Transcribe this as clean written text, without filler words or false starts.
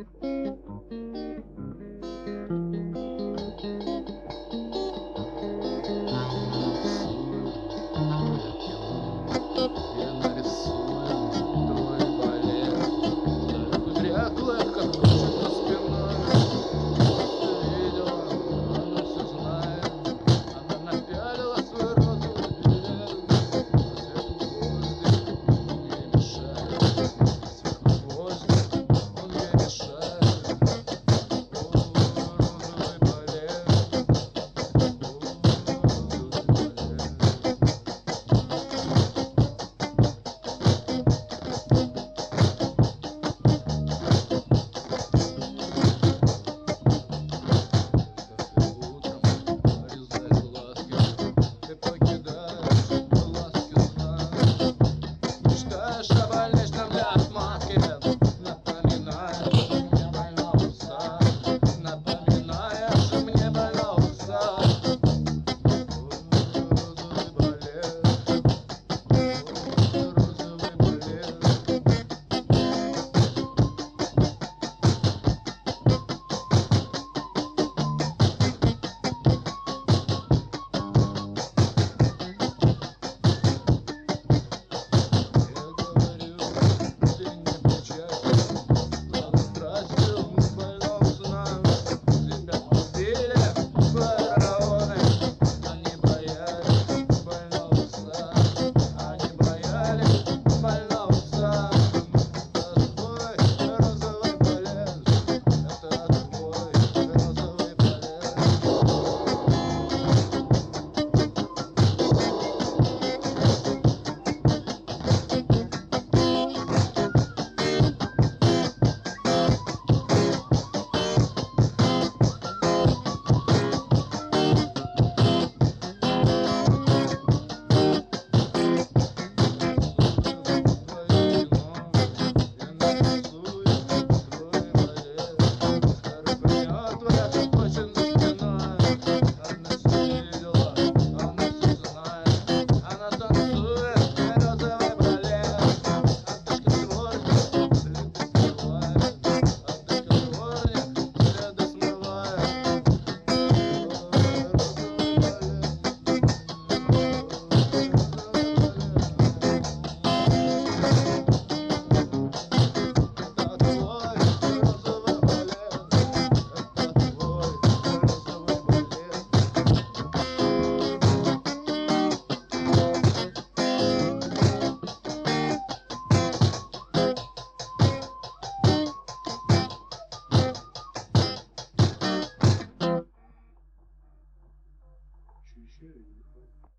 Я нарисую твой балет. Только дряхлая, как точно спиной. Просто видела, она все знает. Она напялила свой розовый билет. Светлый воздух, он ей мешает. Светлый воздух, он ей мешает. О, розовый балет. О, розовый балет. Ты покидаешь ласки знак. Мечтаешь о больничном для отмазки. Напоминаешь мне больного пса. Напоминаешь мне больного пса. О, розовый балет. О, розовый балет. Я говорю, ты не причастен к страстью больного сна. Тебя убили фараоны, они боялись больного пса. Они боялись больного пса. Это твой розовый балет. Это твой розовый балет. Еще